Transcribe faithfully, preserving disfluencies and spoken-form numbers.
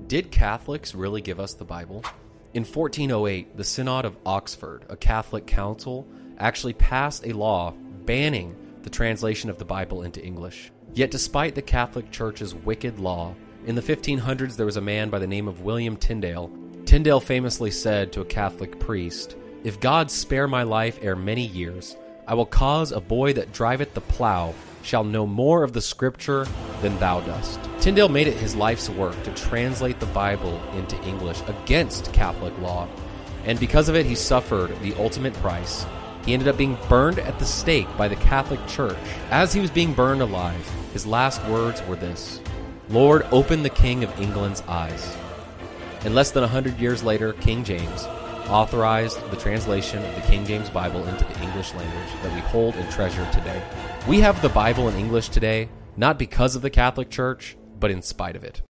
Did Catholics really give us the Bible? In fourteen oh eight, the Synod of Oxford, a Catholic council, actually passed a law banning the translation of the Bible into English. Yet despite the Catholic Church's wicked law, in the fifteen hundreds there was a man by the name of William Tyndale. Tyndale famously said to a Catholic priest, "If God spare my life ere many years, I will cause a boy that driveth the plough shall know more of the Scripture than thou dost." Tyndale made it his life's work to translate the Bible into English against Catholic law, and because of it he suffered the ultimate price. He ended up being burned at the stake by the Catholic Church. As he was being burned alive, his last words were this: "Lord, open the King of England's eyes." And less than a hundred years later, King James authorized the translation of the King James Bible into the English language that we hold and treasure today. We have the Bible in English today, not because of the Catholic Church, but in spite of it.